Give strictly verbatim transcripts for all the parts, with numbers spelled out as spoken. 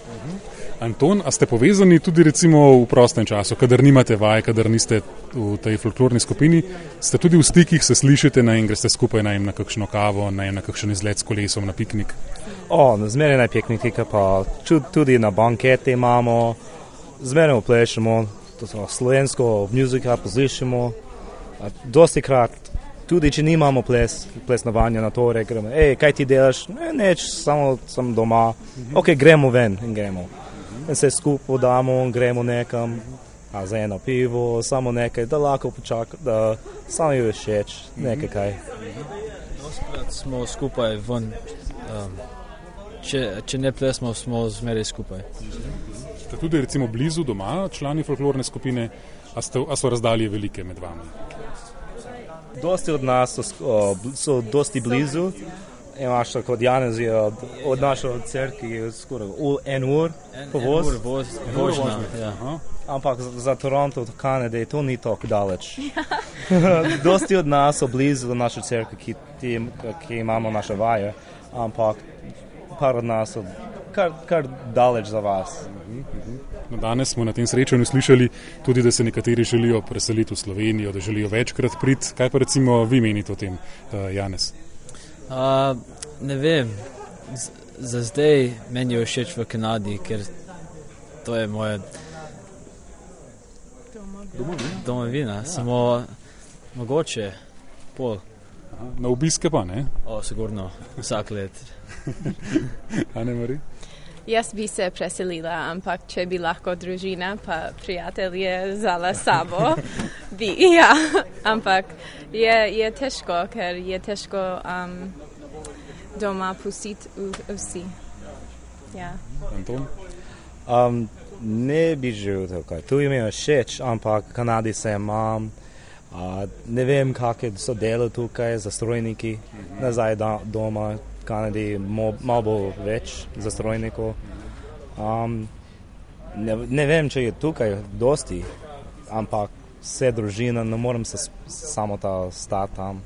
Anton, a ste povezani tudi recimo v prostem času, kadar nimate vaj, kadar niste v tej folklorni skupini, ste tudi v stikih, se slišite in greste skupaj najem na kakšno kavo, najem na kakšen izlet s kolesom, na piknik? O, zmeraj na piknike, pa tudi na bankete imamo, zmeraj plešemo, to so slovensko muzika poslušamo, dosti krat, tudi če nimamo ples, plesnovanja na to, gremo, ej, kaj ti delaš? Ne, neč, samo sem doma, ok, gremo ven in gremo. In se skupaj damo, gremo nekam, a za eno pivo, samo nekaj, da lahko počaka, da samo je všeč, nekaj kaj. Doskrat smo skupaj ven, um, če, če ne plesmo, smo zmeraj skupaj. Ste tudi recimo blizu doma, člani folklorne skupine, a, ste, a so razdalje velike med vami? Dosti od nas so, so dosti blizu. Imaš tako, od Janez je od, od naše cerkve skoraj en ur povoz. En ur voz, vožnja, ja. Ampak za, za Toronto, od Kanade, to ni tako daleč. Dosti od nas so blizu naše cerkve, ki, ki imamo naše vaje, ampak par od nas so kar, kar daleč za vas. No, danes smo na tem srečanju slišali tudi, da se nekateri želijo preseliti v Slovenijo, da želijo večkrat priti. Kaj pa recimo vi menite o tem, uh, Janez? Uh, ne vem, Z, za zdaj meni je všeč v Kanadi, ker to je moja domovina, domovina. Samo mogoče pol. Aha, na obiske pa, ne? O, sigurno, vsak let. Ane-Mari? Jaz bi se preselila, ampak če bi lahko družina pa prijatelje vzala sabo, bi, ja, ampak je, je težko, ker je težko um, doma pustiti vsi. Ja. Anton? Um, ne bi živel tukaj. Tu mi je všeč, ampak Kanadi se imam. Uh, ne vem, kakve so delo tukaj za strojniki, nazaj da, doma. Kanadi malo bo več za strojnikov. Um, ne, ne vem, če je tukaj dosti, ampak vse družina, ne morem se samo ta stati tam.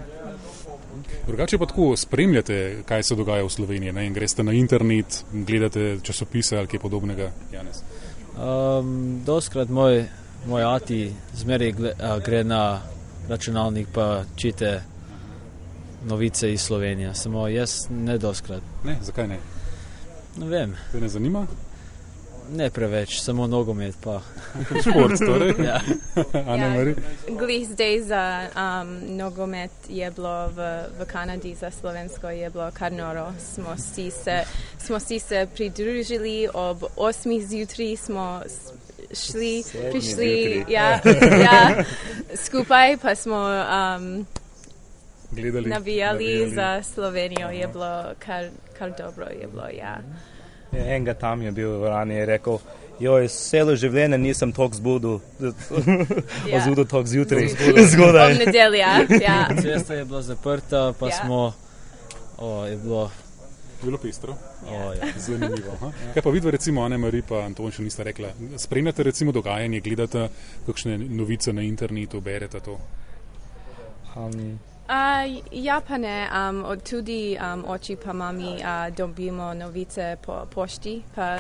Drugače pa tako spremljate, kaj se dogaja v Sloveniji, ne? In greste na internet, gledate časopise ali kaj podobnega, Janez? Um, doskrat moj, moj ati zmeraj gre na računalnik pa čite novice iz Slovenije, samo jaz ne doskrat. Ne, zakaj ne? Ne vem. Te ne zanima? Ne preveč, samo nogomet pa. Šport, torej? Ja. Ane-Mari? Glih zdaj za um, nogomet je bilo v, v Kanadi, za Slovensko je bilo kar noro. Smo si se, smo si se pridružili, ob osmih zjutraj smo šli, prišli, ja, ja, skupaj pa smo um, Gledali, navijali, navijali za Slovenijo, je bilo kar, kar dobro, je bilo, ja. Enega tam je bil v rani, je rekel, joj, celo življenje nisem toliko zbudil, Ja. ozudil toliko zjutraj, zgodaj. Ob nedeljah, ja. Cesta je bila zaprta, pa Ja. smo, o, je bilo, Bilo pestro. o, ja. Zanimivo. Aha. Kaj pa vidva recimo Ane-Mari pa Anton še nista rekla, spremljate recimo dogajanje, gledate kakšne novice na internetu, berete to? Um, Uh, ja pa ne, um, od tudi um, oči pa mami uh, dobimo novice po pošti, pa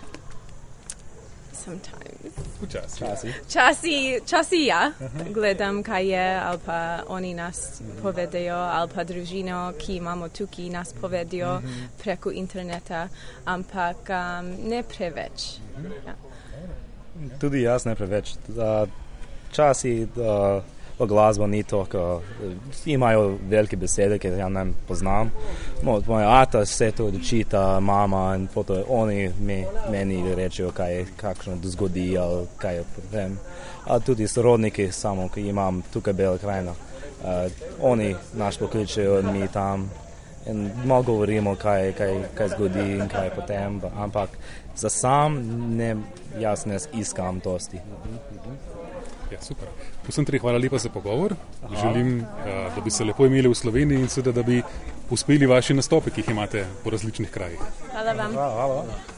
sometimes. Včasih. časi. Časi, časi ja, gledam kaj je, ali pa oni nas povedejo, ali pa družino, ki imamo tukaj, nas povedejo preko interneta, ampak um, ne preveč. Ja. Tudi jaz ne preveč. Uh, časi uh, v glasbo ni toliko, imajo velike besede, ki ja ne poznam. Moj, moja ata se to čita, mama in potom oni mi, meni rečejo, kaj je, kakšno zgodi ali kaj je potem. A tudi sorodniki samo, ki imam tukaj Bela krajina. Uh, oni naš pokličejo in mi tam in malo govorimo, kaj, kaj, kaj zgodi in kaj potem, ampak za sam ne, jaz ne iskam dosti. Ja, super. Vsem tri hvala lepa za pogovor. Aha. Želim, da bi se lepo imeli v Sloveniji in seveda, da bi uspeli vaši nastopi, ki jih imate po različnih krajih. Hvala vam. Hvala, hvala.